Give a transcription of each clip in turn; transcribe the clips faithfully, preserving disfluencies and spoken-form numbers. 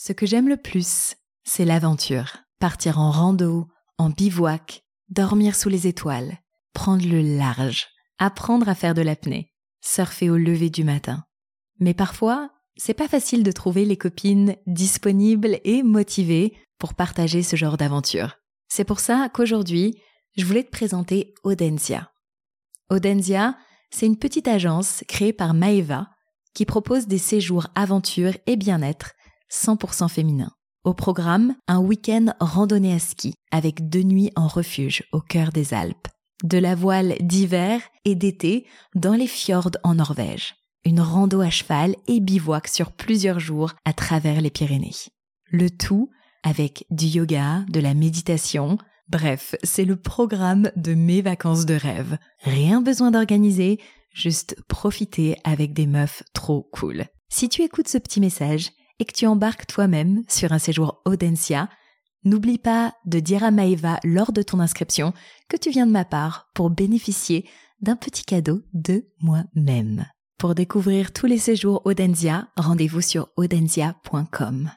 Ce que j'aime le plus, c'est l'aventure. Partir en rando, en bivouac, dormir sous les étoiles, prendre le large, apprendre à faire de l'apnée, surfer au lever du matin. Mais parfois, c'est pas facile de trouver les copines disponibles et motivées pour partager ce genre d'aventure. C'est pour ça qu'aujourd'hui, je voulais te présenter Audenzia. Audenzia, c'est une petite agence créée par Maeva qui propose des séjours aventure et bien-être cent pour cent féminins. Au programme, un week-end randonnée à ski avec deux nuits en refuge au cœur des Alpes. De la voile d'hiver et d'été dans les fjords en Norvège. Une rando à cheval et bivouac sur plusieurs jours à travers les Pyrénées. Le tout avec du yoga, de la méditation. Bref, c'est le programme de mes vacances de rêve. Rien besoin d'organiser, juste profiter avec des meufs trop cool. Si tu écoutes ce petit message et que tu embarques toi-même sur un séjour Audenzia, n'oublie pas de dire à Maeva lors de ton inscription que tu viens de ma part pour bénéficier d'un petit cadeau de moi-même. Pour découvrir tous les séjours Audenzia, rendez-vous sur audenzia point com.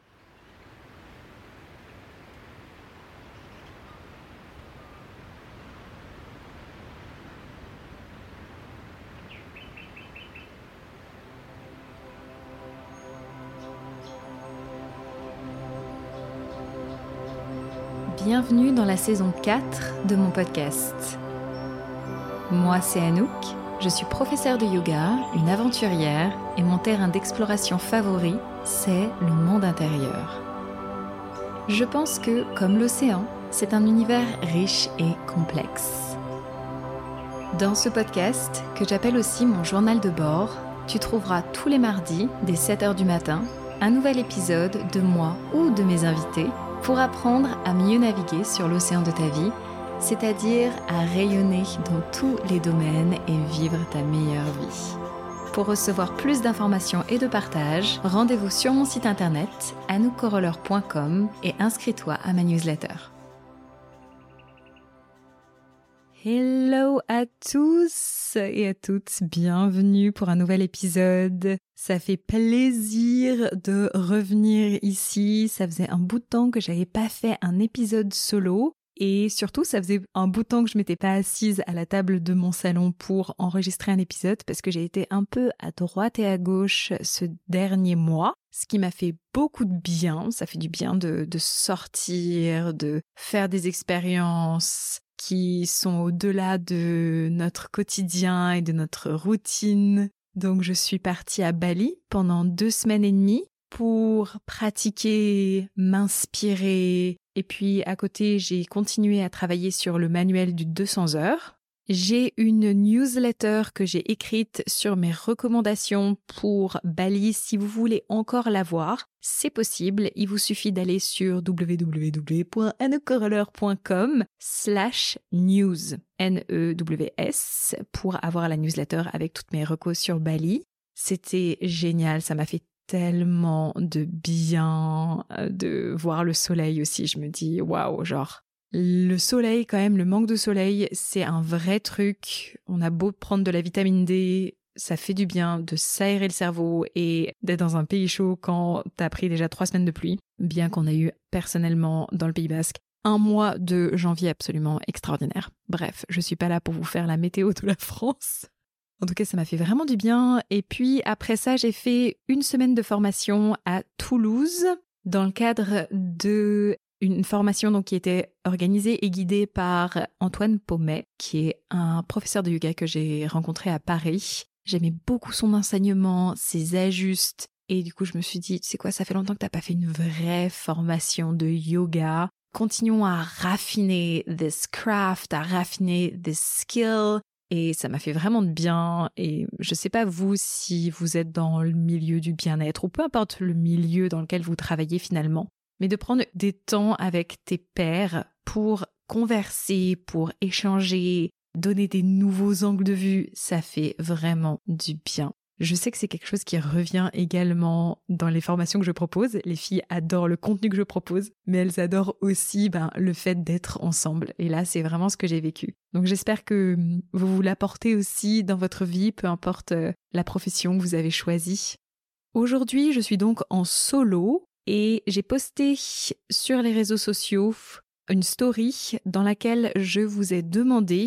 Bienvenue dans la saison quatre de mon podcast. Moi, c'est Anouk, je suis professeure de yoga, une aventurière et mon terrain d'exploration favori, c'est le monde intérieur. Je pense que, comme l'océan, c'est un univers riche et complexe. Dans ce podcast, que j'appelle aussi mon journal de bord, tu trouveras tous les mardis, dès sept heures du matin, un nouvel épisode de moi ou de mes invités pour apprendre à mieux naviguer sur l'océan de ta vie, c'est-à-dire à rayonner dans tous les domaines et vivre ta meilleure vie. Pour recevoir plus d'informations et de partage, rendez-vous sur mon site internet anouk coroller point com et inscris-toi à ma newsletter. Hello à tous et à toutes, bienvenue pour un nouvel épisode. Ça fait plaisir de revenir ici, ça faisait un bout de temps que j'avais pas fait un épisode solo et surtout ça faisait un bout de temps que je m'étais pas assise à la table de mon salon pour enregistrer un épisode parce que j'ai été un peu à droite et à gauche ce dernier mois, ce qui m'a fait beaucoup de bien, ça fait du bien de, de sortir, de faire des expériences qui sont au-delà de notre quotidien et de notre routine. Donc je suis partie à Bali pendant deux semaines et demie pour pratiquer, m'inspirer. Et puis à côté, j'ai continué à travailler sur le manuel du deux cents heures. J'ai une newsletter que j'ai écrite sur mes recommandations pour Bali. Si vous voulez encore la voir, c'est possible. Il vous suffit d'aller sur w w w point anouk coroller point com slash news, N E W S, pour avoir la newsletter avec toutes mes recos sur Bali. C'était génial, ça m'a fait tellement de bien de voir le soleil aussi. Je me dis, waouh, genre... Le soleil, quand même, le manque de soleil, c'est un vrai truc. On a beau prendre de la vitamine D, ça fait du bien de s'aérer le cerveau et d'être dans un pays chaud quand t'as pris déjà trois semaines de pluie. Bien qu'on a eu, personnellement, dans le Pays Basque, un mois de janvier absolument extraordinaire. Bref, je suis pas là pour vous faire la météo de la France. En tout cas, ça m'a fait vraiment du bien. Et puis, après ça, j'ai fait une semaine de formation à Toulouse dans le cadre de... Une formation donc qui était organisée et guidée par Antoine Pommet, qui est un professeur de yoga que j'ai rencontré à Paris. J'aimais beaucoup son enseignement, ses ajustes, et du coup je me suis dit, tu sais quoi, ça fait longtemps que t'as pas fait une vraie formation de yoga. Continuons à raffiner this craft, à raffiner this skill. Et ça m'a fait vraiment de bien. Et je sais pas vous si vous êtes dans le milieu du bien-être ou peu importe le milieu dans lequel vous travaillez finalement. Mais de prendre des temps avec tes pairs pour converser, pour échanger, donner des nouveaux angles de vue, ça fait vraiment du bien. Je sais que c'est quelque chose qui revient également dans les formations que je propose. Les filles adorent le contenu que je propose, mais elles adorent aussi ben, le fait d'être ensemble. Et là, c'est vraiment ce que j'ai vécu. Donc j'espère que vous vous l'apportez aussi dans votre vie, peu importe la profession que vous avez choisie. Aujourd'hui, je suis donc en solo. et j'ai posté sur les réseaux sociaux une story dans laquelle je vous ai demandé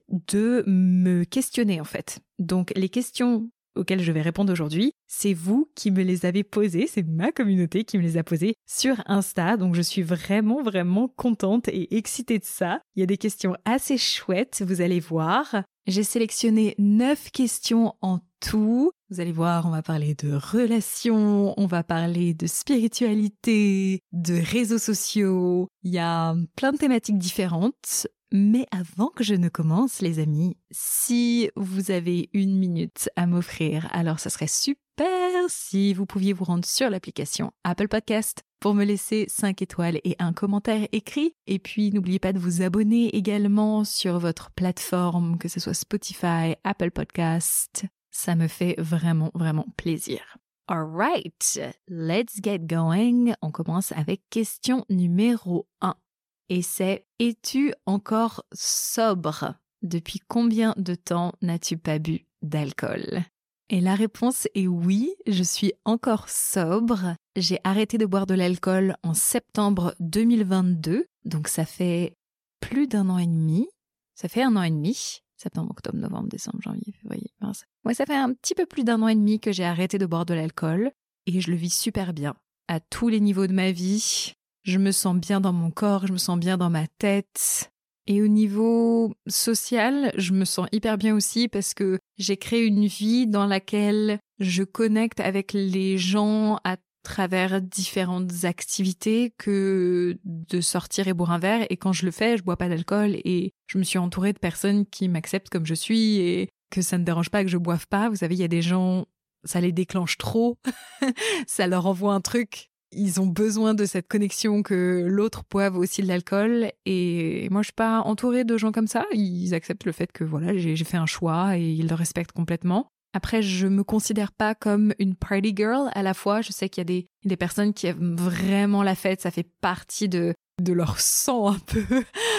de me questionner en fait. Donc les questions auxquelles je vais répondre aujourd'hui, c'est vous qui me les avez posées, c'est ma communauté qui me les a posées sur Insta, donc je suis vraiment vraiment contente et excitée de ça. Il y a des questions assez chouettes, vous allez voir. J'ai sélectionné neuf questions en tout. Vous allez voir, on va parler de relations, on va parler de spiritualité, de réseaux sociaux. Il y a plein de thématiques différentes. Mais avant que je ne commence, les amis, si vous avez une minute à m'offrir, alors ça serait super si vous pouviez vous rendre sur l'application Apple Podcast pour me laisser cinq étoiles et un commentaire écrit. Et puis, n'oubliez pas de vous abonner également sur votre plateforme, que ce soit Spotify, Apple Podcast. Ça me fait vraiment, vraiment plaisir. Alright, let's get going. On commence avec question numéro un. Et c'est « Es-tu encore sobre ? Depuis combien de temps n'as-tu pas bu d'alcool ?» Et la réponse est oui, je suis encore sobre. J'ai arrêté de boire de l'alcool en septembre deux mille vingt-deux, donc ça fait plus d'un an et demi. Ça fait un an et demi. Septembre, octobre, novembre, décembre, janvier, février, mars. Ouais, ça fait un petit peu plus d'un an et demi que j'ai arrêté de boire de l'alcool et je le vis super bien. À tous les niveaux de ma vie. Je me sens bien dans mon corps, je me sens bien dans ma tête. Et au niveau social, je me sens hyper bien aussi parce que j'ai créé une vie dans laquelle je connecte avec les gens à travers différentes activités que de sortir et boire un verre. Et quand je le fais, je bois pas d'alcool et je me suis entourée de personnes qui m'acceptent comme je suis et que ça ne dérange pas que je boive pas. Vous savez, il y a des gens, ça les déclenche trop, ça leur envoie un truc. Ils ont besoin de cette connexion que l'autre boive aussi de l'alcool. Et moi, je suis pas entourée de gens comme ça. Ils acceptent le fait que voilà, j'ai, j'ai fait un choix et ils le respectent complètement. Après, je me considère pas comme une party girl à la fois. Je sais qu'il y a des, des personnes qui aiment vraiment la fête. Ça fait partie de, de leur sang un peu.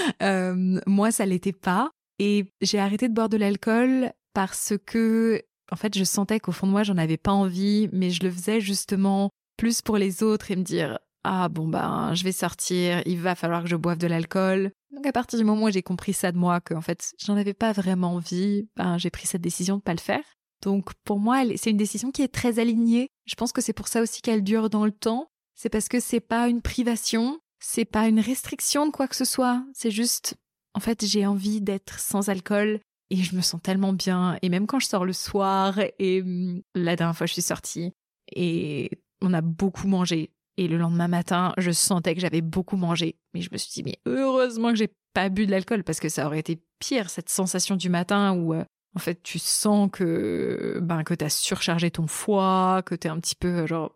euh, moi, ça l'était pas. Et j'ai arrêté de boire de l'alcool parce que, en fait, je sentais qu'au fond de moi, j'en avais pas envie, mais je le faisais justement plus pour les autres et me dire « Ah bon ben, je vais sortir, il va falloir que je boive de l'alcool. » Donc à partir du moment où j'ai compris ça de moi, qu'en fait, j'en avais pas vraiment envie, ben, j'ai pris cette décision de pas le faire. Donc pour moi, c'est une décision qui est très alignée. Je pense que c'est pour ça aussi qu'elle dure dans le temps. C'est parce que c'est pas une privation, c'est pas une restriction de quoi que ce soit. C'est juste, en fait, j'ai envie d'être sans alcool et je me sens tellement bien. Et même quand je sors le soir, et la dernière fois je suis sortie et on a beaucoup mangé. Et le lendemain matin, je sentais que j'avais beaucoup mangé. Mais je me suis dit, mais heureusement que j'ai pas bu de l'alcool parce que ça aurait été pire, cette sensation du matin où, euh, en fait, tu sens que, ben, que t'as surchargé ton foie, que t'es un petit peu genre...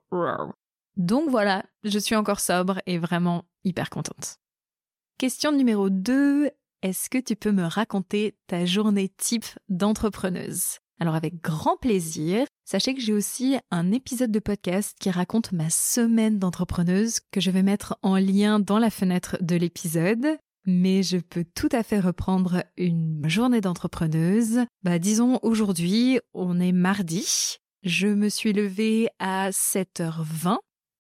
Donc voilà, je suis encore sobre et vraiment hyper contente. Question numéro deux. Est-ce que tu peux me raconter ta journée type d'entrepreneuse ? Alors avec grand plaisir, sachez que j'ai aussi un épisode de podcast qui raconte ma semaine d'entrepreneuse que je vais mettre en lien dans la fenêtre de l'épisode. Mais je peux tout à fait reprendre une journée d'entrepreneuse. Bah, disons aujourd'hui, on est mardi. Je me suis levée à sept heures vingt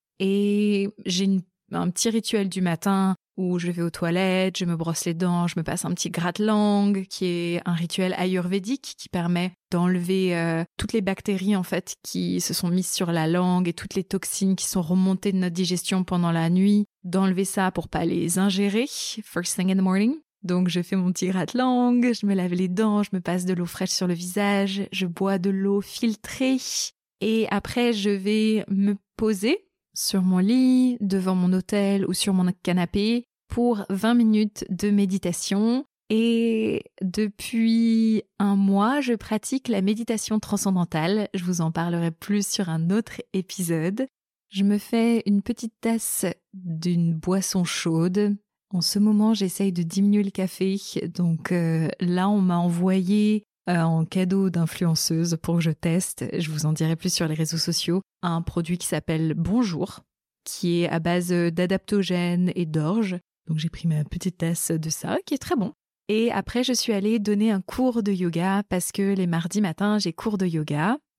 et j'ai une, un petit rituel du matin où je vais aux toilettes, je me brosse les dents, je me passe un petit gratte-langue qui est un rituel ayurvédique qui permet d'enlever euh, toutes les bactéries en fait qui se sont mises sur la langue et toutes les toxines qui sont remontées de notre digestion pendant la nuit, d'enlever ça pour pas les ingérer first thing in the morning. Donc je fais mon petit gratte-langue, je me lave les dents, je me passe de l'eau fraîche sur le visage, je bois de l'eau filtrée et après je vais me poser sur mon lit, devant mon hôtel ou sur mon canapé pour vingt minutes de méditation. Et depuis un mois, je pratique la méditation transcendantale. Je vous en parlerai plus sur un autre épisode. Je me fais une petite tasse d'une boisson chaude. En ce moment, j'essaye de diminuer le café. Donc euh, là, on m'a envoyé Euh, en cadeau d'influenceuse pour que je teste, je vous en dirai plus sur les réseaux sociaux, un produit qui s'appelle Bonjour, qui est à base d'adaptogène et d'orge. Donc j'ai pris ma petite tasse de ça, qui est très bon. Et après, je suis allée donner un cours de yoga parce que les mardis matins, j'ai cours de yoga.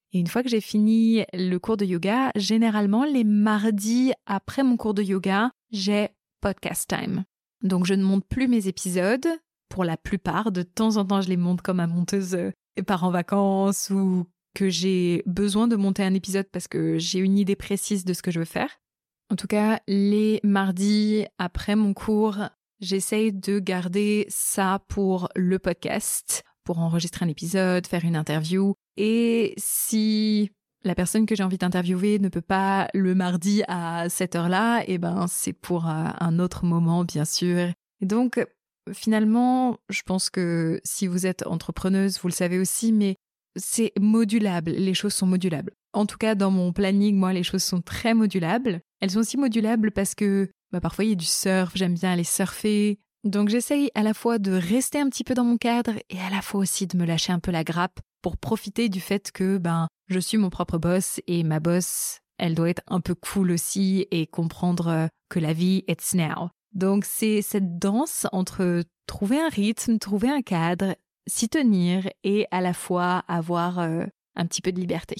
Et une fois que j'ai fini le cours de yoga, généralement les mardis après mon cours de yoga, j'ai podcast time. Donc je ne monte plus mes épisodes, pour la plupart. De temps en temps, je les monte comme à monteuse et part en vacances ou que j'ai besoin de monter un épisode parce que j'ai une idée précise de ce que je veux faire. En tout cas, les mardis après mon cours, j'essaye de garder ça pour le podcast, pour enregistrer un épisode, faire une interview. Et si la personne que j'ai envie d'interviewer ne peut pas le mardi à cette heure-là, eh ben c'est pour un autre moment, bien sûr. Et donc, finalement, je pense que si vous êtes entrepreneuse, vous le savez aussi, mais c'est modulable, les choses sont modulables. En tout cas, dans mon planning, moi, les choses sont très modulables. Elles sont aussi modulables parce que bah, parfois, il y a du surf, j'aime bien aller surfer. Donc, j'essaye à la fois de rester un petit peu dans mon cadre et à la fois aussi de me lâcher un peu la grappe pour profiter du fait que ben, je suis mon propre boss et ma boss, elle doit être un peu cool aussi et comprendre que la vie, it's now. Donc, c'est cette danse entre trouver un rythme, trouver un cadre, s'y tenir et à la fois avoir euh, un petit peu de liberté.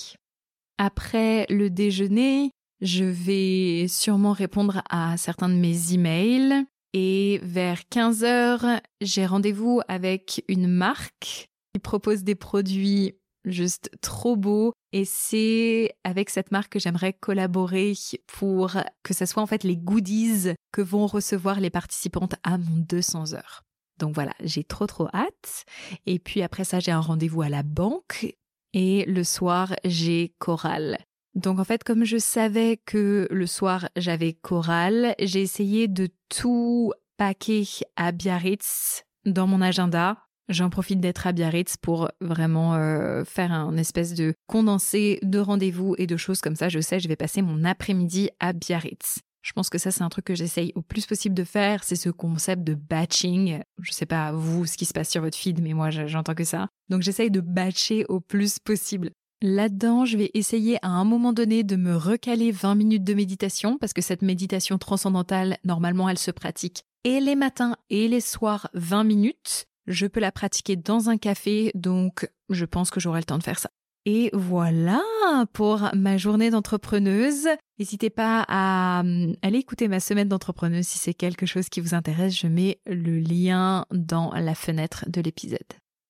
Après le déjeuner, je vais sûrement répondre à certains de mes emails et vers quinze heures, j'ai rendez-vous avec une marque qui propose des produits juste trop beaux et c'est avec cette marque que j'aimerais collaborer pour que ce soit en fait les goodies que vont recevoir les participantes à mon deux cents heures. Donc voilà, j'ai trop trop hâte. Et puis après ça, j'ai un rendez-vous à la banque et le soir, j'ai chorale. Donc en fait, comme je savais que le soir, j'avais chorale, j'ai essayé de tout packer à Biarritz dans mon agenda. J'en profite d'être à Biarritz pour vraiment euh, faire un espèce de condensé de rendez-vous et de choses comme ça. Je sais, je vais passer mon après-midi à Biarritz. Je pense que ça, c'est un truc que j'essaye au plus possible de faire. C'est ce concept de batching. Je sais pas, vous, ce qui se passe sur votre feed, mais moi, j'entends que ça. Donc, j'essaye de batcher au plus possible. Là-dedans, je vais essayer à un moment donné de me recaler vingt minutes de méditation parce que cette méditation transcendantale, normalement, elle se pratique et les matins et les soirs vingt minutes. Je peux la pratiquer dans un café, donc je pense que j'aurai le temps de faire ça. Et voilà pour ma journée d'entrepreneuse. N'hésitez pas à aller écouter ma semaine d'entrepreneuse si c'est quelque chose qui vous intéresse. Je mets le lien dans la fenêtre de l'épisode.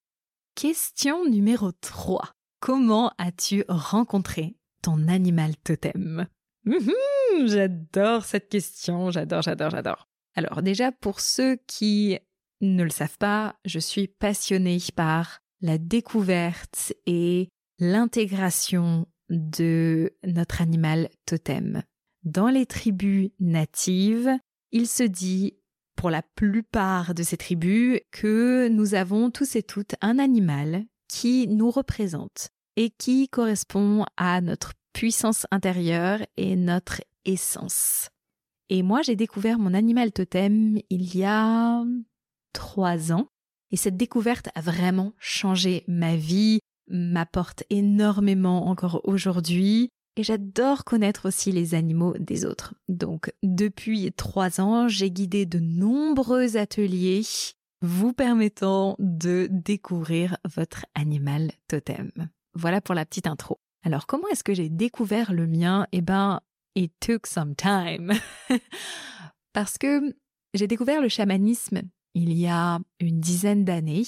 Question numéro trois. Comment as-tu rencontré ton animal totem ? Mmh, j'adore cette question, j'adore, j'adore, j'adore. Alors déjà, pour ceux qui ne le savent pas, je suis passionnée par la découverte et l'intégration de notre animal totem. Dans les tribus natives, il se dit, pour la plupart de ces tribus, que nous avons tous et toutes un animal qui nous représente et qui correspond à notre puissance intérieure et notre essence. Et moi, j'ai découvert mon animal totem il y a trois ans et cette découverte a vraiment changé ma vie, m'apporte énormément encore aujourd'hui et j'adore connaître aussi les animaux des autres. Donc, depuis trois ans, j'ai guidé de nombreux ateliers vous permettant de découvrir votre animal totem. Voilà pour la petite intro. Alors, comment est-ce que j'ai découvert le mien ? Eh ben, it took some time. Parce que j'ai découvert le chamanisme il y a une dizaine d'années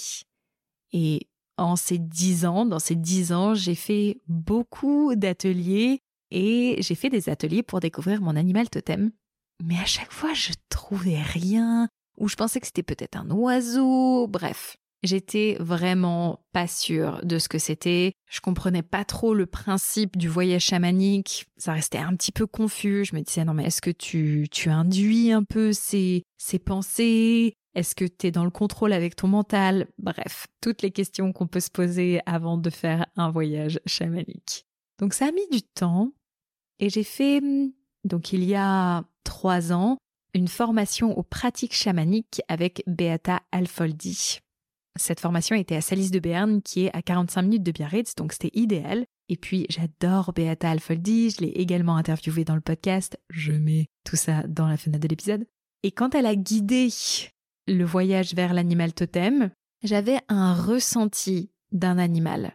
et en ces dix ans, dans ces dix ans, j'ai fait beaucoup d'ateliers et j'ai fait des ateliers pour découvrir mon animal totem. Mais à chaque fois, je trouvais rien ou je pensais que c'était peut-être un oiseau. Bref, j'étais vraiment pas sûre de ce que c'était. Je comprenais pas trop le principe du voyage chamanique. Ça restait un petit peu confus. Je me disais, non mais est-ce que tu, tu induis un peu ces, ces pensées ? Est-ce que tu es dans le contrôle avec ton mental ? Bref, toutes les questions qu'on peut se poser avant de faire un voyage chamanique. Donc ça a mis du temps et j'ai fait, donc il y a trois ans, une formation aux pratiques chamaniques avec Beata Alfoldi. Cette formation était à Salis de Béarn qui est à quarante-cinq minutes de Biarritz, donc c'était idéal. Et puis j'adore Beata Alfoldi, je l'ai également interviewée dans le podcast, je mets tout ça dans la fenêtre de l'épisode. Et quand elle a guidé le voyage vers l'animal totem, j'avais un ressenti d'un animal.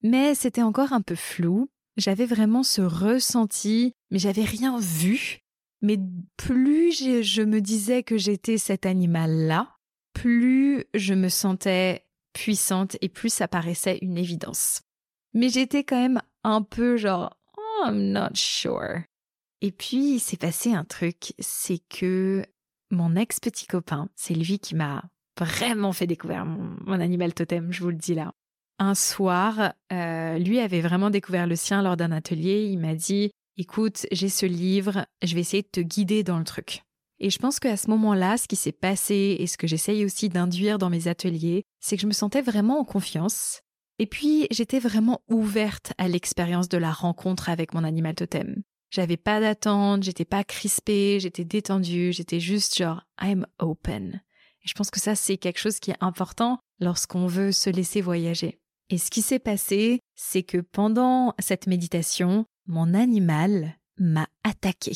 mais c'était encore un peu flou. J'avais vraiment ce ressenti, mais j'avais rien vu. Mais plus je, je me disais que j'étais cet animal-là, plus je me sentais puissante et plus ça paraissait une évidence. Mais j'étais quand même un peu genre « oh, I'm not sure ». Et puis, il s'est passé un truc, c'est que mon ex-petit copain, c'est lui qui m'a vraiment fait découvrir mon, mon animal totem, je vous le dis là. Un soir, euh, lui avait vraiment découvert le sien lors d'un atelier. Il m'a dit « écoute, j'ai ce livre, je vais essayer de te guider dans le truc ». Et je pense qu'à ce moment-là, ce qui s'est passé et ce que j'essaye aussi d'induire dans mes ateliers, c'est que je me sentais vraiment en confiance. Et puis, j'étais vraiment ouverte à l'expérience de la rencontre avec mon animal totem. J'avais pas d'attente, j'étais pas crispée, j'étais détendue, j'étais juste genre « I'm open ». Et je pense que ça, c'est quelque chose qui est important lorsqu'on veut se laisser voyager. Et ce qui s'est passé, c'est que pendant cette méditation, mon animal m'a attaquée.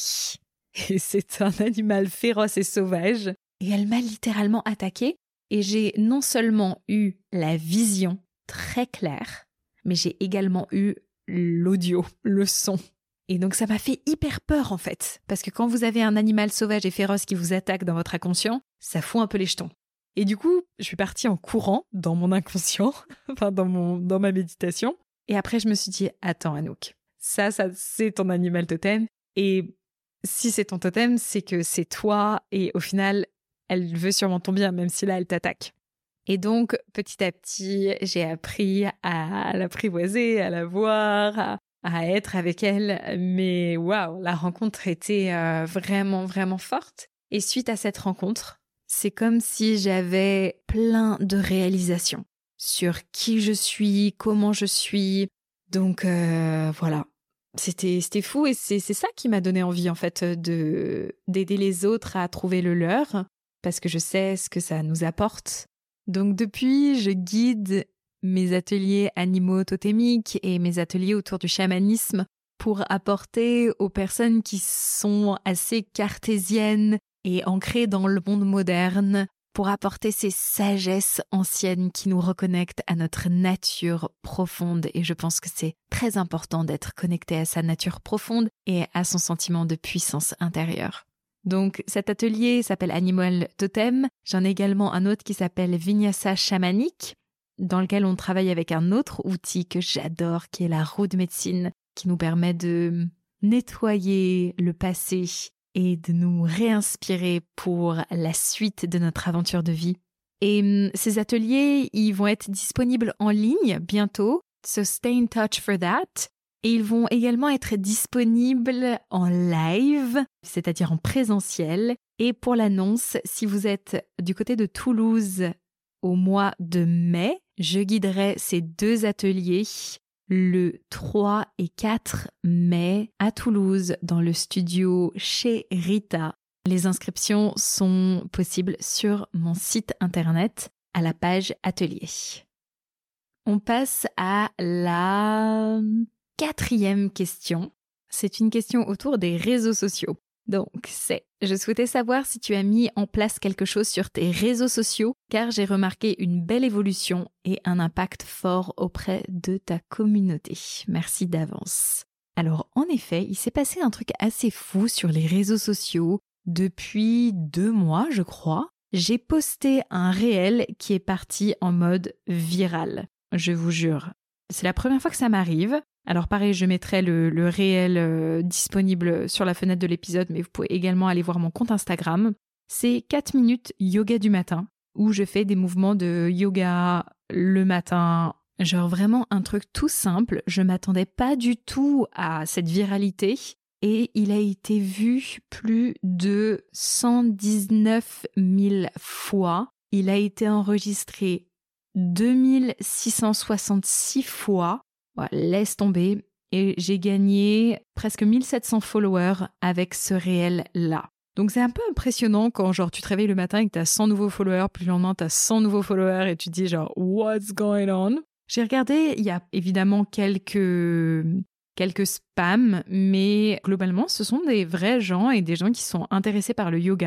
Et c'est un animal féroce et sauvage. Et elle m'a littéralement attaquée. Et j'ai non seulement eu la vision très claire, mais j'ai également eu l'audio, le son. Et donc ça m'a fait hyper peur en fait. Parce que quand vous avez un animal sauvage et féroce qui vous attaque dans votre inconscient, ça fout un peu les jetons. Et du coup, je suis partie en courant dans mon inconscient, enfin dans, mon, dans ma méditation. Et après, je me suis dit, attends Anouk, ça, ça c'est ton animal totem. Et si c'est ton totem, c'est que c'est toi. Et au final, elle veut sûrement ton bien, même si là, elle t'attaque. Et donc, petit à petit, j'ai appris à l'apprivoiser, à la voir, à, à être avec elle. Mais waouh, la rencontre était euh, vraiment, vraiment forte. Et suite à cette rencontre, c'est comme si j'avais plein de réalisations sur qui je suis, comment je suis. Donc euh, voilà, c'était, c'était fou et c'est, c'est ça qui m'a donné envie en fait de, d'aider les autres à trouver le leur parce que je sais ce que ça nous apporte. Donc depuis, je guide mes ateliers animaux totémiques et mes ateliers autour du chamanisme pour apporter aux personnes qui sont assez cartésiennes et ancrées dans le monde moderne, pour apporter ces sagesses anciennes qui nous reconnectent à notre nature profonde. Et je pense que c'est très important d'être connecté à sa nature profonde et à son sentiment de puissance intérieure. Donc cet atelier s'appelle Animal Totem. J'en ai également un autre qui s'appelle Vinyasa chamanique, dans lequel on travaille avec un autre outil que j'adore, qui est la roue de médecine, qui nous permet de nettoyer le passé et de nous réinspirer pour la suite de notre aventure de vie. Et ces ateliers, ils vont être disponibles en ligne bientôt, so stay in touch for that. Et ils vont également être disponibles en live, c'est-à-dire en présentiel. Et pour l'annonce, si vous êtes du côté de Toulouse au mois de mai, je guiderai ces deux ateliers le trois et quatre mai à Toulouse dans le studio chez Rita. Les inscriptions sont possibles sur mon site internet à la page atelier. On passe à la quatrième question. C'est une question autour des réseaux sociaux. Donc, c'est, je souhaitais savoir si tu as mis en place quelque chose sur tes réseaux sociaux, car j'ai remarqué une belle évolution et un impact fort auprès de ta communauté. Merci d'avance. Alors, en effet, il s'est passé un truc assez fou sur les réseaux sociaux. Depuis deux mois, je crois, j'ai posté un réel qui est parti en mode viral. Je vous jure. C'est la première fois que ça m'arrive. Alors pareil, je mettrai le, le réel euh, disponible sur la fenêtre de l'épisode, mais vous pouvez également aller voir mon compte Instagram. C'est quatre minutes yoga du matin, où je fais des mouvements de yoga le matin. Genre vraiment un truc tout simple. Je m'attendais pas du tout à cette viralité. Et il a été vu plus de cent dix-neuf mille fois. Il a été enregistré deux mille six cent soixante-six fois. Ouais, laisse tomber. Et j'ai gagné presque mille sept cents followers avec ce réel-là. Donc c'est un peu impressionnant quand genre tu te réveilles le matin et que t'as cent nouveaux followers, puis le lendemain t'as cent nouveaux followers et tu te dis genre « What's going on ?» J'ai regardé, il y a évidemment quelques, quelques spams, mais globalement ce sont des vrais gens et des gens qui sont intéressés par le yoga.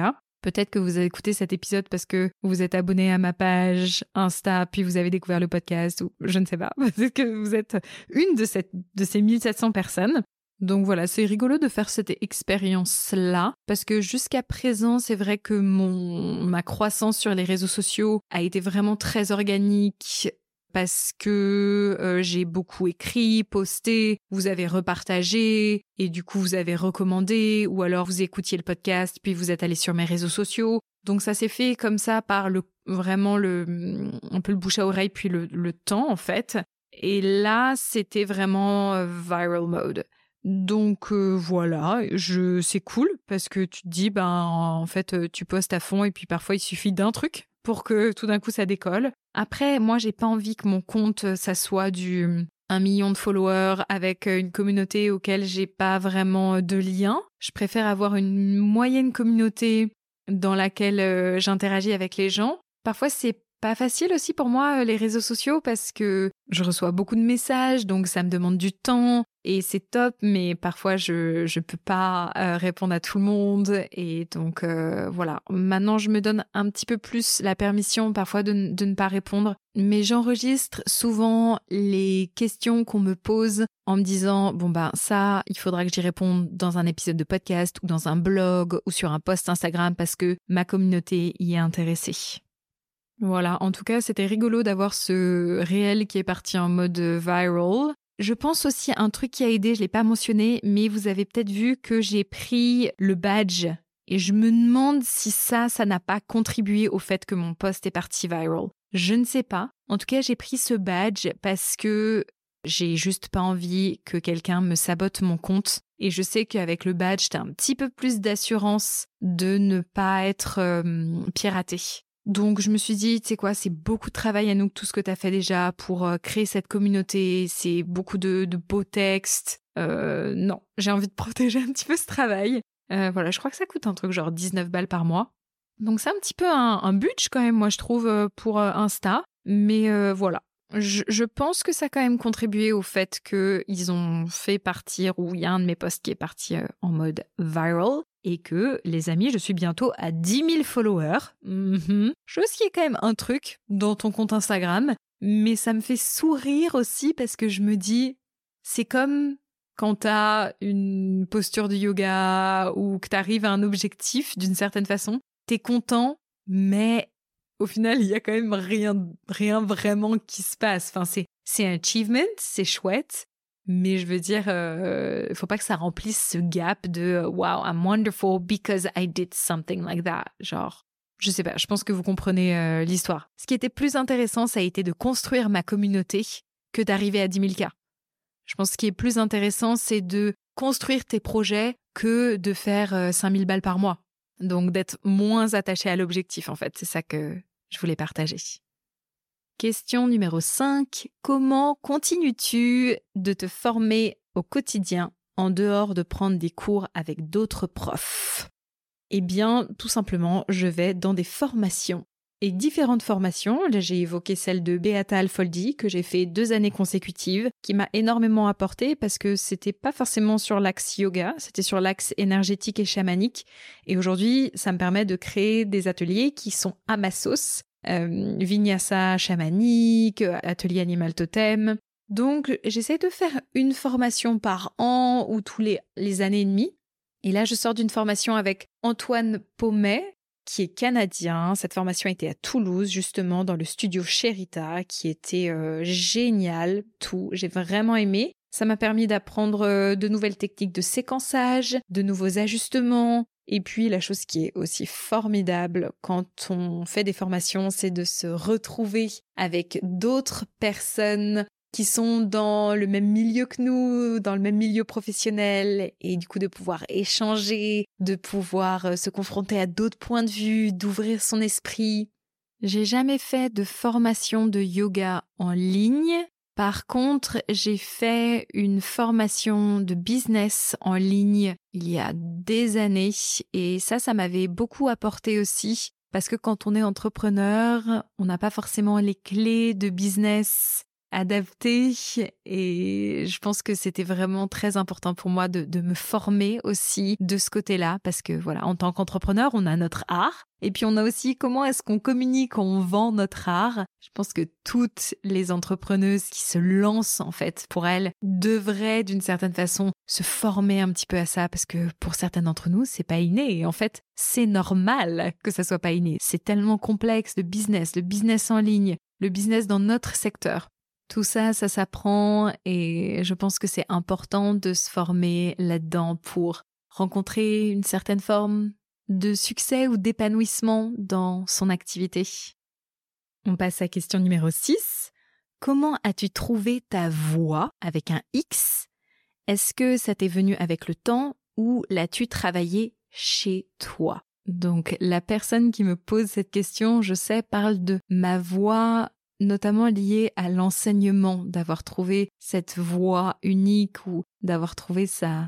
Peut-être que vous avez écouté cet épisode parce que vous êtes abonné à ma page Insta, puis vous avez découvert le podcast, ou je ne sais pas. Peut-être que vous êtes une de, cette, de ces mille sept cents personnes. Donc voilà, c'est rigolo de faire cette expérience-là, parce que jusqu'à présent, c'est vrai que mon, ma croissance sur les réseaux sociaux a été vraiment très organique, parce que euh, j'ai beaucoup écrit, posté, vous avez repartagé, et du coup vous avez recommandé, ou alors vous écoutiez le podcast, puis vous êtes allé sur mes réseaux sociaux. Donc ça s'est fait comme ça par le vraiment le un peu le bouche à oreille, puis le, le temps en fait. Et là, c'était vraiment euh, viral mode. Donc euh, voilà, je c'est cool parce que tu te dis ben en fait tu postes à fond et puis parfois il suffit d'un truc pour que tout d'un coup ça décolle. Après, moi j'ai pas envie que mon compte ça soit du un million de followers avec une communauté auquel j'ai pas vraiment de lien. Je préfère avoir une moyenne communauté dans laquelle euh, j'interagis avec les gens. Parfois c'est pas facile aussi pour moi les réseaux sociaux parce que je reçois beaucoup de messages donc ça me demande du temps. Et c'est top, mais parfois je je peux pas euh, répondre à tout le monde et donc euh, voilà. Maintenant je me donne un petit peu plus la permission parfois de, de ne pas répondre, mais j'enregistre souvent les questions qu'on me pose en me disant bon ben ça il faudra que j'y réponde dans un épisode de podcast ou dans un blog ou sur un post Instagram parce que ma communauté y est intéressée. Voilà, en tout cas c'était rigolo d'avoir ce réel qui est parti en mode viral. Je pense aussi à un truc qui a aidé, je ne l'ai pas mentionné, mais vous avez peut-être vu que j'ai pris le badge. Et je me demande si ça, ça n'a pas contribué au fait que mon post est parti viral. Je ne sais pas. En tout cas, j'ai pris ce badge parce que j'ai juste pas envie que quelqu'un me sabote mon compte. Et je sais qu'avec le badge, t'as un petit peu plus d'assurance de ne pas être euh, piraté. Donc je me suis dit, tu sais quoi, c'est beaucoup de travail à nous, tout ce que tu as fait déjà pour euh, créer cette communauté, c'est beaucoup de, de beaux textes. Euh, non, j'ai envie de protéger un petit peu ce travail. Euh, voilà, je crois que ça coûte un truc genre dix-neuf balles par mois. Donc c'est un petit peu un, un budget quand même, moi je trouve, pour euh, Insta. Mais euh, voilà, je, je pense que ça a quand même contribué au fait qu'ils ont fait partir, ou il y a un de mes posts qui est parti euh, en mode viral. Et que, les amis, je suis bientôt à dix mille followers. Mm-hmm. Chose qui est quand même un truc dans ton compte Instagram. Mais ça me fait sourire aussi parce que je me dis, c'est comme quand t'as une posture de yoga ou que t'arrives à un objectif d'une certaine façon. T'es content, mais au final, il y a quand même rien, rien vraiment qui se passe. Enfin, c'est, c'est un achievement, c'est chouette. Mais je veux dire, euh, il faut pas que ça remplisse ce gap de « Wow, I'm wonderful because I did something like that ». Genre, je sais pas, je pense que vous comprenez euh, l'histoire. Ce qui était plus intéressant, ça a été de construire ma communauté que d'arriver à dix mille K. Je pense que ce qui est plus intéressant, c'est de construire tes projets que de faire euh, cinq mille balles par mois. Donc d'être moins attaché à l'objectif, en fait. C'est ça que je voulais partager. Question numéro cinq. Comment continues-tu de te former au quotidien en dehors de prendre des cours avec d'autres profs? Eh bien, tout simplement, je vais dans des formations. Et différentes formations. Là, j'ai évoqué celle de Beata Alfoldi, que j'ai fait deux années consécutives, qui m'a énormément apporté parce que c'était pas forcément sur l'axe yoga, c'était sur l'axe énergétique et chamanique. Et aujourd'hui, ça me permet de créer des ateliers qui sont à ma sauce. Euh, vinyasa chamanique, atelier animal totem. Donc, j'essaie de faire une formation par an ou tous les, les années et demie. Et là, je sors d'une formation avec Antoine Pommet, qui est canadien. Cette formation était à Toulouse, justement, dans le studio Sherita, qui était euh, génial, tout. J'ai vraiment aimé. Ça m'a permis d'apprendre euh, de nouvelles techniques de séquençage, de nouveaux ajustements. Et puis, la chose qui est aussi formidable quand on fait des formations, c'est de se retrouver avec d'autres personnes qui sont dans le même milieu que nous, dans le même milieu professionnel, et du coup de pouvoir échanger, de pouvoir se confronter à d'autres points de vue, d'ouvrir son esprit. J'ai jamais fait de formation de yoga en ligne. Par contre, j'ai fait une formation de business en ligne il y a des années et ça, ça m'avait beaucoup apporté aussi parce que quand on est entrepreneur, on n'a pas forcément les clés de business adapté et je pense que c'était vraiment très important pour moi de, de me former aussi de ce côté-là parce que voilà, en tant qu'entrepreneur, on a notre art et puis on a aussi comment est-ce qu'on communique, on vend notre art. Je pense que toutes les entrepreneuses qui se lancent en fait, pour elles, devraient d'une certaine façon se former un petit peu à ça parce que pour certaines d'entre nous, c'est pas inné et en fait, c'est normal que ça soit pas inné. C'est tellement complexe, le business, le business en ligne, le business dans notre secteur. Tout ça, ça s'apprend et je pense que c'est important de se former là-dedans pour rencontrer une certaine forme de succès ou d'épanouissement dans son activité. On passe à question numéro six. Comment as-tu trouvé ta voix avec un X? Est-ce que ça t'est venu avec le temps ou l'as-tu travaillé chez toi? Donc la personne qui me pose cette question, je sais, parle de ma voix notamment liée à l'enseignement, d'avoir trouvé cette voix unique ou d'avoir trouvé sa,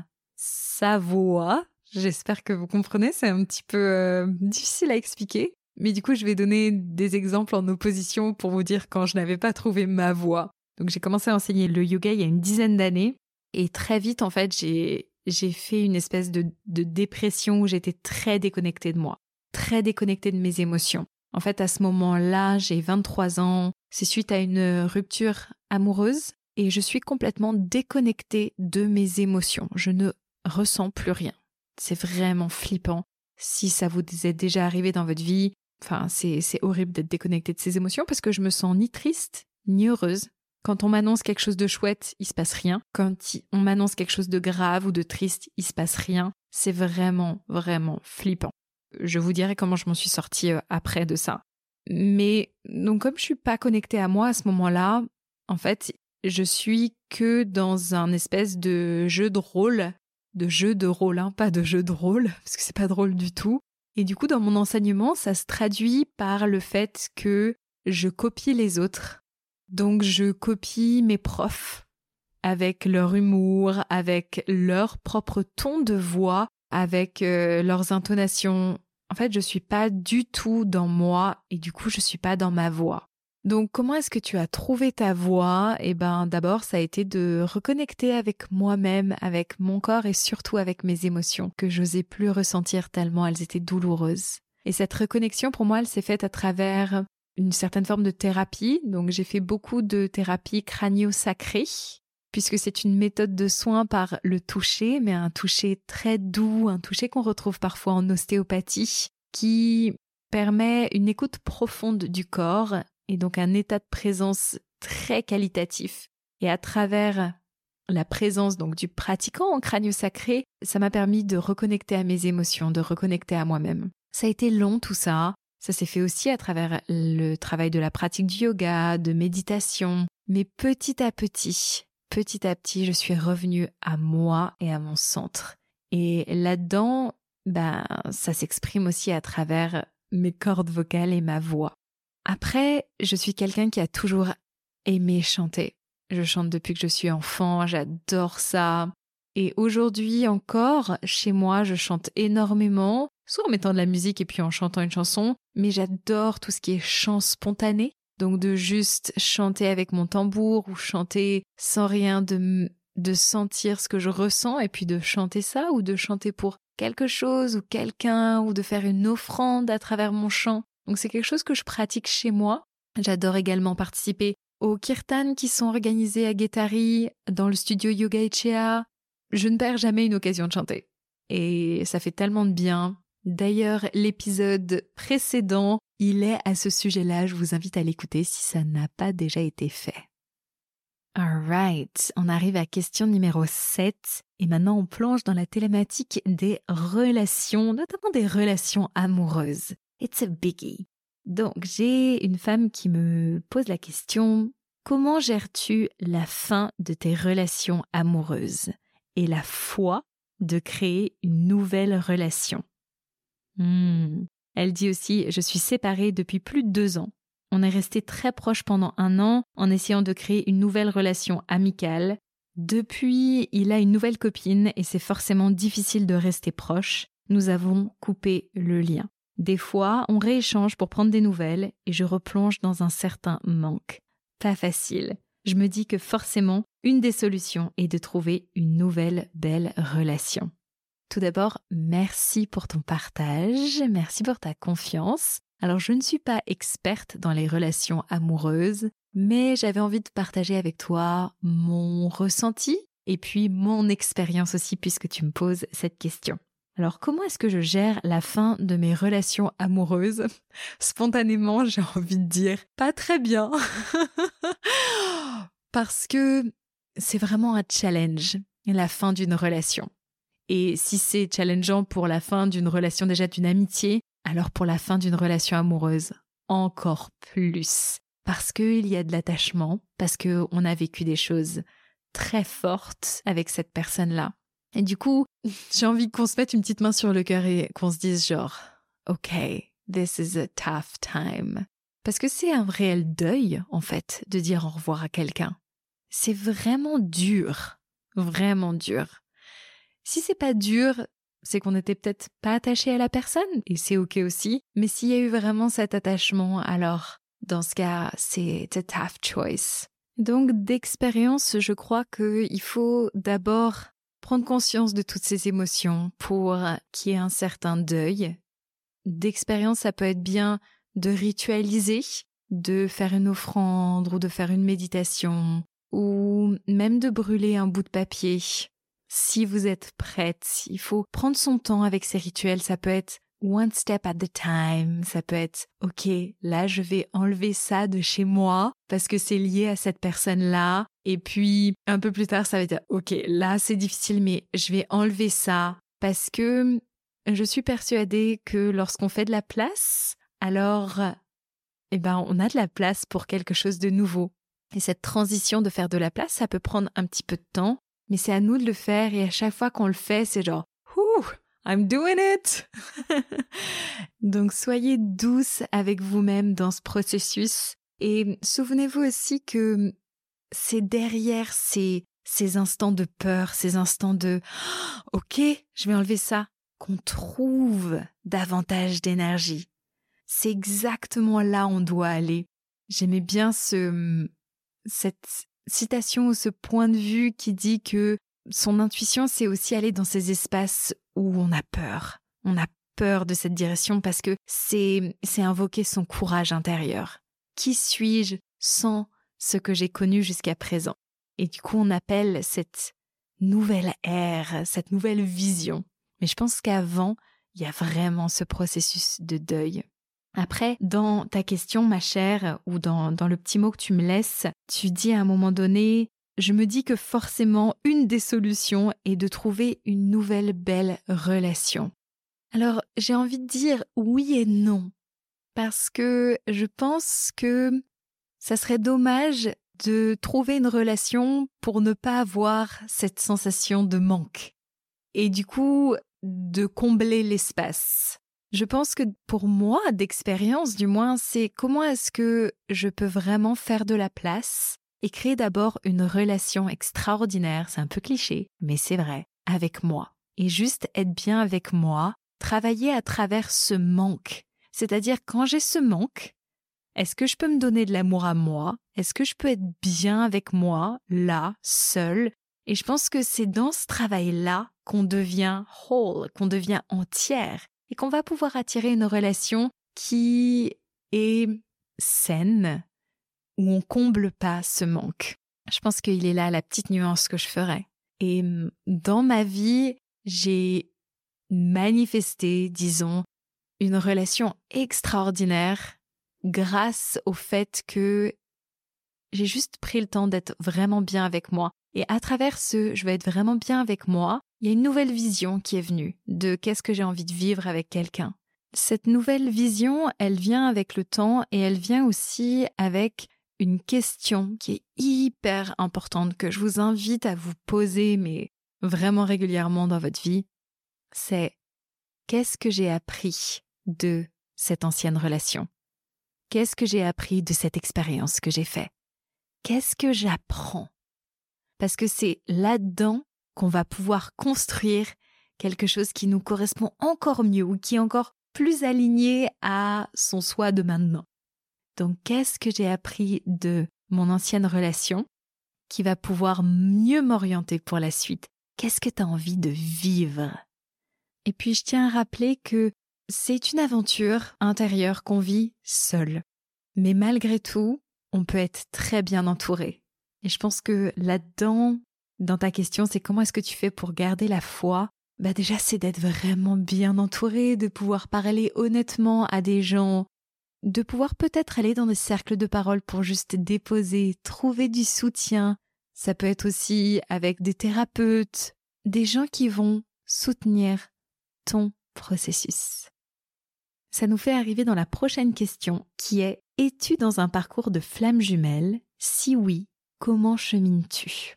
sa voix. J'espère que vous comprenez, c'est un petit peu euh, difficile à expliquer. Mais du coup, je vais donner des exemples en opposition pour vous dire quand je n'avais pas trouvé ma voix. Donc j'ai commencé à enseigner le yoga il y a une dizaine d'années et très vite, en fait, j'ai, j'ai fait une espèce de, de dépression où j'étais très déconnectée de moi, très déconnectée de mes émotions. En fait, à ce moment-là, j'ai vingt-trois ans, c'est suite à une rupture amoureuse et je suis complètement déconnectée de mes émotions. Je ne ressens plus rien. C'est vraiment flippant. Si ça vous est déjà arrivé dans votre vie, enfin, c'est, c'est horrible d'être déconnectée de ses émotions parce que je me sens ni triste, ni heureuse. Quand on m'annonce quelque chose de chouette, il se passe rien. Quand on m'annonce quelque chose de grave ou de triste, il se passe rien. C'est vraiment, vraiment flippant. Je vous dirai comment je m'en suis sortie après de ça. Mais donc comme je suis pas connectée à moi à ce moment-là, en fait, je suis que dans un espèce de jeu de rôle, de jeu de rôle, hein, pas de jeu de rôle, parce que c'est pas drôle du tout. Et du coup, dans mon enseignement, ça se traduit par le fait que je copie les autres. Donc je copie mes profs avec leur humour, avec leur propre ton de voix, avec euh, leurs intonations. En fait, je suis pas du tout dans moi et du coup, je suis pas dans ma voix. Donc, comment est-ce que tu as trouvé ta voix? Eh ben, d'abord, ça a été de reconnecter avec moi-même, avec mon corps et surtout avec mes émotions que j'osais plus ressentir tellement elles étaient douloureuses. Et cette reconnexion, pour moi, elle s'est faite à travers une certaine forme de thérapie. Donc, j'ai fait beaucoup de thérapie crânio-sacrée, puisque c'est une méthode de soin par le toucher, mais un toucher très doux, un toucher qu'on retrouve parfois en ostéopathie, qui permet une écoute profonde du corps et donc un état de présence très qualitatif. Et à travers la présence donc du pratiquant en crânio-sacré, ça m'a permis de reconnecter à mes émotions, de reconnecter à moi-même. Ça a été long tout ça. Ça s'est fait aussi à travers le travail de la pratique du yoga, de méditation. Mais petit à petit, petit à petit, je suis revenue à moi et à mon centre. Et là-dedans, ben, ça s'exprime aussi à travers mes cordes vocales et ma voix. Après, je suis quelqu'un qui a toujours aimé chanter. Je chante depuis que je suis enfant, j'adore ça. Et aujourd'hui encore, chez moi, je chante énormément, soit en mettant de la musique et puis en chantant une chanson, mais j'adore tout ce qui est chant spontané. Donc de juste chanter avec mon tambour ou chanter sans rien, de, de sentir ce que je ressens et puis de chanter ça ou de chanter pour quelque chose ou quelqu'un ou de faire une offrande à travers mon chant. Donc c'est quelque chose que je pratique chez moi. J'adore également participer aux kirtans qui sont organisés à Guétari, dans le studio Yoga Echea. Je ne perds jamais une occasion de chanter. Et ça fait tellement de bien. D'ailleurs, l'épisode précédent, il est à ce sujet-là. Je vous invite à l'écouter si ça n'a pas déjà été fait. Alright, on arrive à question numéro sept. Et maintenant, on plonge dans la thématique des relations, notamment des relations amoureuses. It's a biggie. Donc, j'ai une femme qui me pose la question « Comment gères-tu la fin de tes relations amoureuses et la foi de créer une nouvelle relation ?» hmm. Elle dit aussi « Je suis séparée depuis plus de deux ans. On est resté très proches pendant un an en essayant de créer une nouvelle relation amicale. Depuis, il a une nouvelle copine et c'est forcément difficile de rester proche. Nous avons coupé le lien. Des fois, on rééchange pour prendre des nouvelles et je replonge dans un certain manque. Pas facile. je me dis que forcément, une des solutions est de trouver une nouvelle belle relation. Tout d'abord, merci pour ton partage, merci pour ta confiance. Alors, je ne suis pas experte dans les relations amoureuses, mais j'avais envie de partager avec toi mon ressenti et puis mon expérience aussi puisque tu me poses cette question. Alors, comment est-ce que je gère la fin de mes relations amoureuses ? Spontanément, j'ai envie de dire pas très bien. Parce que c'est vraiment un challenge, la fin d'une relation. Et si c'est challengeant pour la fin d'une relation déjà d'une amitié, alors pour la fin d'une relation amoureuse, encore plus. Parce qu'il y a de l'attachement, parce qu'on a vécu des choses très fortes avec cette personne-là. Et du coup, j'ai envie qu'on se mette une petite main sur le cœur et qu'on se dise genre « Ok, this is a tough time ». Parce que c'est un réel deuil, en fait, de dire au revoir à quelqu'un. C'est vraiment dur, vraiment dur. Si c'est pas dur, c'est qu'on n'était peut-être pas attaché à la personne, et c'est ok aussi. Mais s'il y a eu vraiment cet attachement, alors dans ce cas, c'est a tough choice. Donc d'expérience, je crois qu'il faut d'abord prendre conscience de toutes ces émotions pour qu'il y ait un certain deuil. D'expérience, ça peut être bien de ritualiser, de faire une offrande ou de faire une méditation, ou même de brûler un bout de papier. Si vous êtes prête, il faut prendre son temps avec ces rituels. Ça peut être one step at a time. Ça peut être, ok, là je vais enlever ça de chez moi parce que c'est lié à cette personne-là. Et puis un peu plus tard, ça va dire, ok, là c'est difficile, mais je vais enlever ça parce que je suis persuadée que lorsqu'on fait de la place, alors, eh ben, on a de la place pour quelque chose de nouveau. Et cette transition de faire de la place, ça peut prendre un petit peu de temps. Mais c'est à nous de le faire et à chaque fois qu'on le fait, c'est genre « Ouh, I'm doing it !» Donc soyez douce avec vous-même dans ce processus et souvenez-vous aussi que c'est derrière ces, ces instants de peur, ces instants de « Ok, je vais enlever ça » qu'on trouve davantage d'énergie. C'est exactement là où on doit aller. J'aimais bien ce, cette citation ou ce point de vue qui dit que son intuition, c'est aussi aller dans ces espaces où on a peur. On a peur de cette direction parce que c'est, c'est invoquer son courage intérieur. Qui suis-je sans ce que j'ai connu jusqu'à présent? Et du coup, on appelle cette nouvelle ère, cette nouvelle vision. Mais je pense qu'avant, il y a vraiment ce processus de deuil. Après, dans ta question, ma chère, ou dans, dans le petit mot que tu me laisses, tu dis à un moment donné, je me dis que forcément, une des solutions est de trouver une nouvelle belle relation. Alors, j'ai envie de dire oui et non, parce que je pense que ça serait dommage de trouver une relation pour ne pas avoir cette sensation de manque. Et du coup, de combler l'espace. Je pense que pour moi, d'expérience du moins, c'est comment est-ce que je peux vraiment faire de la place et créer d'abord une relation extraordinaire, c'est un peu cliché, mais c'est vrai, avec moi. Et juste être bien avec moi, travailler à travers ce manque. C'est-à-dire quand j'ai ce manque, est-ce que je peux me donner de l'amour à moi? Est-ce que je peux être bien avec moi, là, seule? Et je pense que c'est dans ce travail-là qu'on devient whole, qu'on devient entière. Et qu'on va pouvoir attirer une relation qui est saine, où on comble pas ce manque. Je pense qu'il est là la petite nuance que je ferais. Et dans ma vie, j'ai manifesté, disons, une relation extraordinaire grâce au fait que j'ai juste pris le temps d'être vraiment bien avec moi. Et à travers ce « je vais être vraiment bien avec moi », il y a une nouvelle vision qui est venue de qu'est-ce que j'ai envie de vivre avec quelqu'un. Cette nouvelle vision, elle vient avec le temps et elle vient aussi avec une question qui est hyper importante que je vous invite à vous poser, mais vraiment régulièrement dans votre vie. C'est qu'est-ce que j'ai appris de cette ancienne relation? Qu'est-ce que j'ai appris de cette expérience que j'ai faite? Qu'est-ce que j'apprends? Parce que c'est là-dedans qu'on va pouvoir construire quelque chose qui nous correspond encore mieux ou qui est encore plus aligné à son soi de maintenant. Donc, qu'est-ce que j'ai appris de mon ancienne relation? qui va pouvoir mieux m'orienter pour la suite? Qu'est-ce que tu as envie de vivre? Et puis je tiens à rappeler que c'est une aventure intérieure qu'on vit seule. Mais malgré tout, on peut être très bien entouré. Et je pense que là-dedans, dans ta question, c'est comment est-ce que tu fais pour garder la foi? Bah déjà, c'est d'être vraiment bien entouré, de pouvoir parler honnêtement à des gens, de pouvoir peut-être aller dans des cercles de parole pour juste déposer, trouver du soutien. Ça peut être aussi avec des thérapeutes, des gens qui vont soutenir ton processus. Ça nous fait arriver dans la prochaine question qui est « Es-tu dans un parcours de flammes jumelles? Si oui, comment chemines-tu »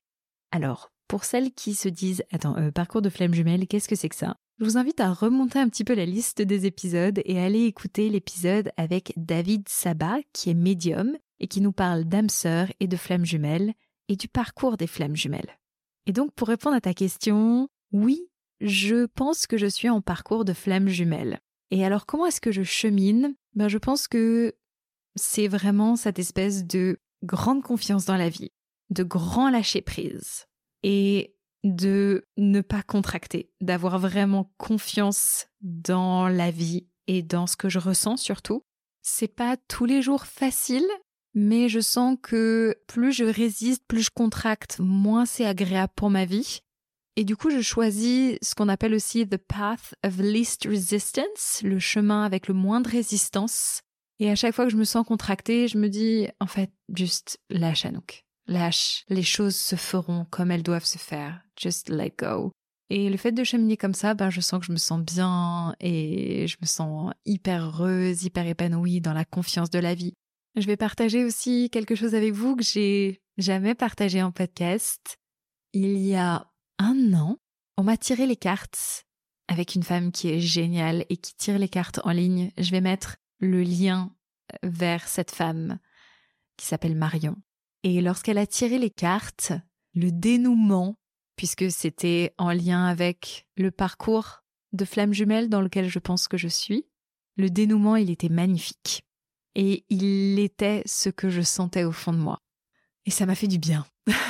Alors, pour celles qui se disent « Attends, euh, parcours de flammes jumelles, qu'est-ce que c'est que ça ?» Je vous invite à remonter un petit peu la liste des épisodes et aller écouter l'épisode avec David Sabat, qui est médium et qui nous parle d'âmes sœurs et de flammes jumelles et du parcours des flammes jumelles. Et donc, pour répondre à ta question, oui, je pense que je suis en parcours de flammes jumelles. Et alors, comment est-ce que je chemine? Ben, je pense que c'est vraiment cette espèce de grande confiance dans la vie, de grand lâcher-prise et de ne pas contracter, d'avoir vraiment confiance dans la vie et dans ce que je ressens surtout. C'est pas tous les jours facile, mais je sens que plus je résiste, plus je contracte, moins c'est agréable pour ma vie. Et du coup, je choisis ce qu'on appelle aussi the path of least resistance, le chemin avec le moins de résistance. Et à chaque fois que je me sens contractée, je me dis, en fait, juste lâche, Anouk. Lâche, les choses se feront comme elles doivent se faire. Just let go. Et le fait de cheminer comme ça, ben, je sens que je me sens bien et je me sens hyper heureuse, hyper épanouie dans la confiance de la vie. Je vais partager aussi quelque chose avec vous que j'ai jamais partagé en podcast. Il y a un an, on m'a tiré les cartes avec une femme qui est géniale et qui tire les cartes en ligne. Je vais mettre le lien vers cette femme qui s'appelle Marion. Et lorsqu'elle a tiré les cartes, le dénouement, puisque c'était en lien avec le parcours de flammes jumelles dans lequel je pense que je suis, le dénouement, il était magnifique. Et il était ce que je sentais au fond de moi. Et ça m'a fait du bien.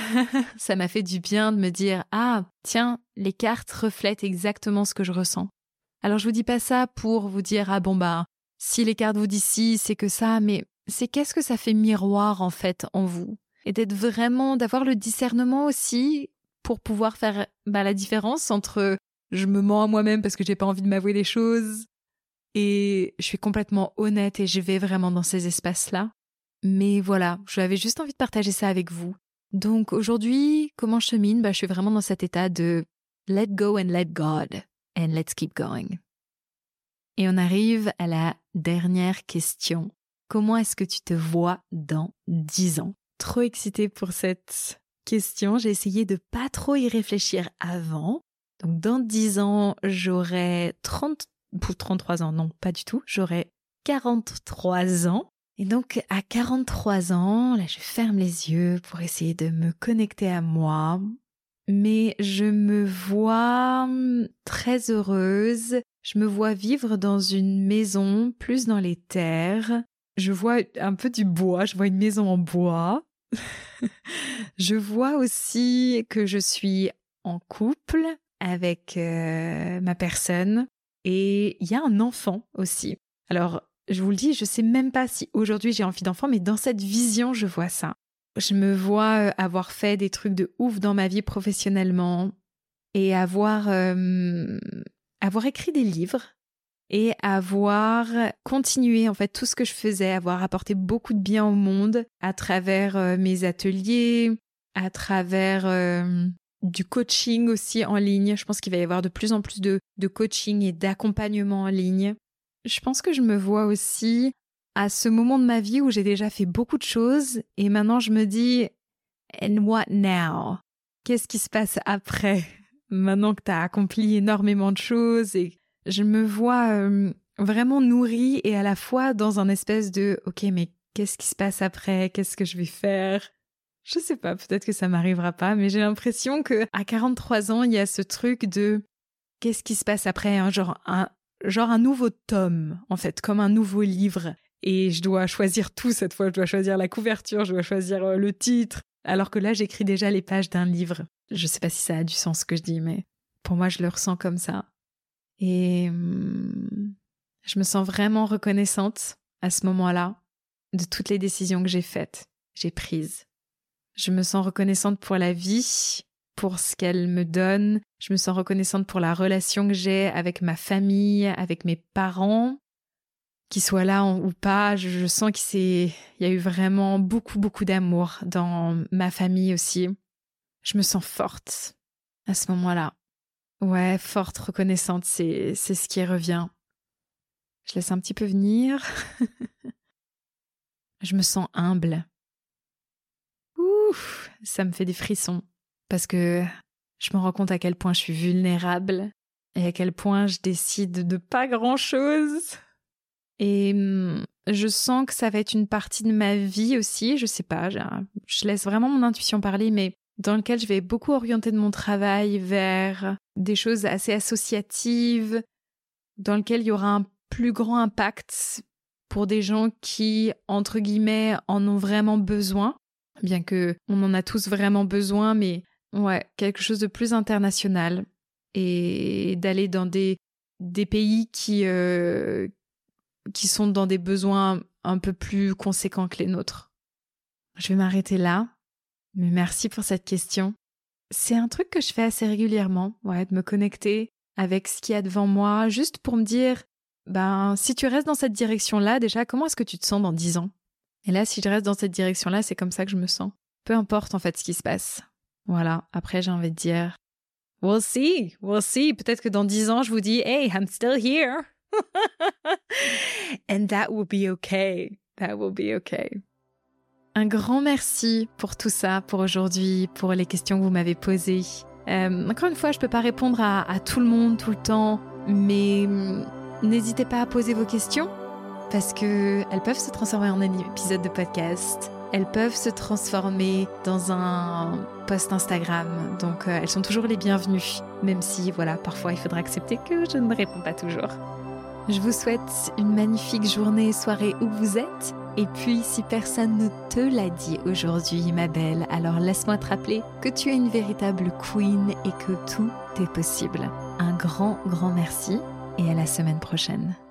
Ça m'a fait du bien de me dire « Ah, tiens, les cartes reflètent exactement ce que je ressens. » Alors je vous dis pas ça pour vous dire « Ah bon bah, si les cartes vous disent si, c'est que ça », mais c'est qu'est-ce que ça fait miroir en fait en vous. Et d'être vraiment, d'avoir le discernement aussi pour pouvoir faire bah, la différence entre je me mens à moi-même parce que j'ai pas envie de m'avouer les choses et je suis complètement honnête et je vais vraiment dans ces espaces-là. Mais voilà, j'avais juste envie de partager ça avec vous. Donc aujourd'hui, comment je chemine? Bah, je suis vraiment dans cet état de let go and let God and let's keep going. Et on arrive à la dernière question. Comment est-ce que tu te vois dans dix ans? Trop excitée pour cette question. J'ai essayé de pas trop y réfléchir avant. Donc dans dix ans, j'aurai trente ou trente-trois ans. Non, pas du tout. J'aurai quarante-trois ans. Et donc, à quarante-trois ans, là, je ferme les yeux pour essayer de me connecter à moi. Mais je me vois très heureuse. Je me vois vivre dans une maison, plus dans les terres. Je vois un peu du bois. Je vois une maison en bois. Je vois aussi que je suis en couple avec euh, ma personne. Et il y a un enfant aussi. Alors, je vous le dis, je sais même pas si aujourd'hui j'ai envie d'enfant, mais dans cette vision, je vois ça. Je me vois avoir fait des trucs de ouf dans ma vie professionnellement et avoir, euh, avoir écrit des livres et avoir continué en fait tout ce que je faisais, avoir apporté beaucoup de bien au monde à travers euh, mes ateliers, à travers euh, du coaching aussi en ligne. Je pense qu'il va y avoir de plus en plus de, de coaching et d'accompagnement en ligne. Je pense que je me vois aussi à ce moment de ma vie où j'ai déjà fait beaucoup de choses et maintenant je me dis « And what now ?» Qu'est-ce qui se passe après? Maintenant que tu as accompli énormément de choses et je me vois euh, vraiment nourrie et à la fois dans un espèce de « Ok, mais qu'est-ce qui se passe après? Qu'est-ce que je vais faire ?» Je sais pas, peut-être que ça m'arrivera pas, mais j'ai l'impression qu'à quarante-trois ans, il y a ce truc de « Qu'est-ce qui se passe après? Hein, » Genre un Genre un nouveau tome, en fait, comme un nouveau livre. Et je dois choisir tout cette fois. Je dois choisir la couverture, je dois choisir le titre, alors que là, j'écris déjà les pages d'un livre. Je sais pas si ça a du sens ce que je dis, mais pour moi, je le ressens comme ça. Et hum, je me sens vraiment reconnaissante à ce moment-là de toutes les décisions que j'ai faites, j'ai prises. Je me sens reconnaissante pour la vie, pour ce qu'elle me donne. Je me sens reconnaissante pour la relation que j'ai avec ma famille, avec mes parents. Qu'ils soient là ou pas, je, je sens qu'il y a eu vraiment beaucoup, beaucoup d'amour dans ma famille aussi. Je me sens forte à ce moment-là. Ouais, forte, reconnaissante, c'est, c'est ce qui revient. Je laisse un petit peu venir. Je me sens humble. Ouf, ça me fait des frissons. Parce que je me rends compte à quel point je suis vulnérable et à quel point je décide de pas grand-chose. Et je sens que ça va être une partie de ma vie aussi, je sais pas, je laisse vraiment mon intuition parler, mais dans lequel je vais beaucoup orienter de mon travail vers des choses assez associatives, dans lequel il y aura un plus grand impact pour des gens qui, entre guillemets, en ont vraiment besoin, bien que on en a tous vraiment besoin, mais ouais, quelque chose de plus international et d'aller dans des, des pays qui... Euh, qui sont dans des besoins un peu plus conséquents que les nôtres. Je vais m'arrêter là, mais merci pour cette question. C'est un truc que je fais assez régulièrement, ouais, de me connecter avec ce qu'il y a devant moi, juste pour me dire, ben, si tu restes dans cette direction-là, déjà, comment est-ce que tu te sens dans dix ans ? Et là, si je reste dans cette direction-là, c'est comme ça que je me sens. Peu importe, en fait, ce qui se passe. Voilà, après, j'ai envie de dire, we'll see, we'll see. Peut-être que dans dix ans, je vous dis, hey, I'm still here. And that will be okay. That will be okay. Un grand merci pour tout ça, pour aujourd'hui, pour les questions que vous m'avez posées. Euh, encore une fois, je ne peux pas répondre à, à tout le monde tout le temps, mais n'hésitez pas à poser vos questions parce qu'elles peuvent se transformer en un épisode de podcast. Elles peuvent se transformer dans un post Instagram. Donc, euh, elles sont toujours les bienvenues, même si, voilà, parfois, il faudra accepter que je ne réponds pas toujours. Je vous souhaite une magnifique journée, soirée où vous êtes. Et puis, si personne ne te l'a dit aujourd'hui, ma belle, alors laisse-moi te rappeler que tu es une véritable queen et que tout est possible. Un grand, grand merci et à la semaine prochaine.